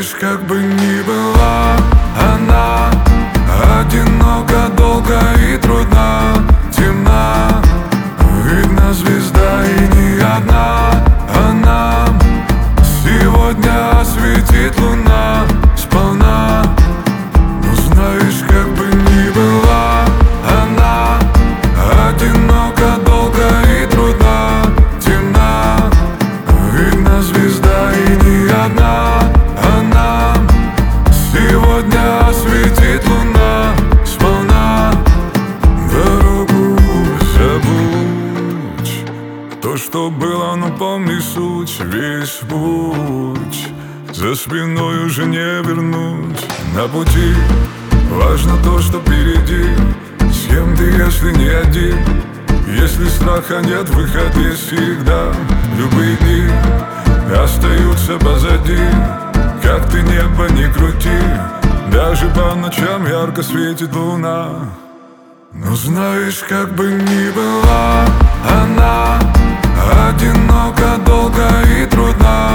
знаешь, как бы ни была она одинока, долго и трудна, темна. Видна звезда и не одна, а нам сегодня осветит луна сполна. Но знаешь, как бы ни была она одинока, долго и трудна, темна. Видна звезда и не одна, а нам сегодня осветит луна сполна. Дорогу забудь, то, что было, но помни суть. Весь путь за спиной уже не вернуть. На пути важно то, что впереди. С кем ты, если не один? Если страха нет, выход есть всегда. Любые дни остаются позади. Как ты небо не крути, даже по ночам ярко светит луна. Но знаешь, как бы ни была она одинока, долго и трудна,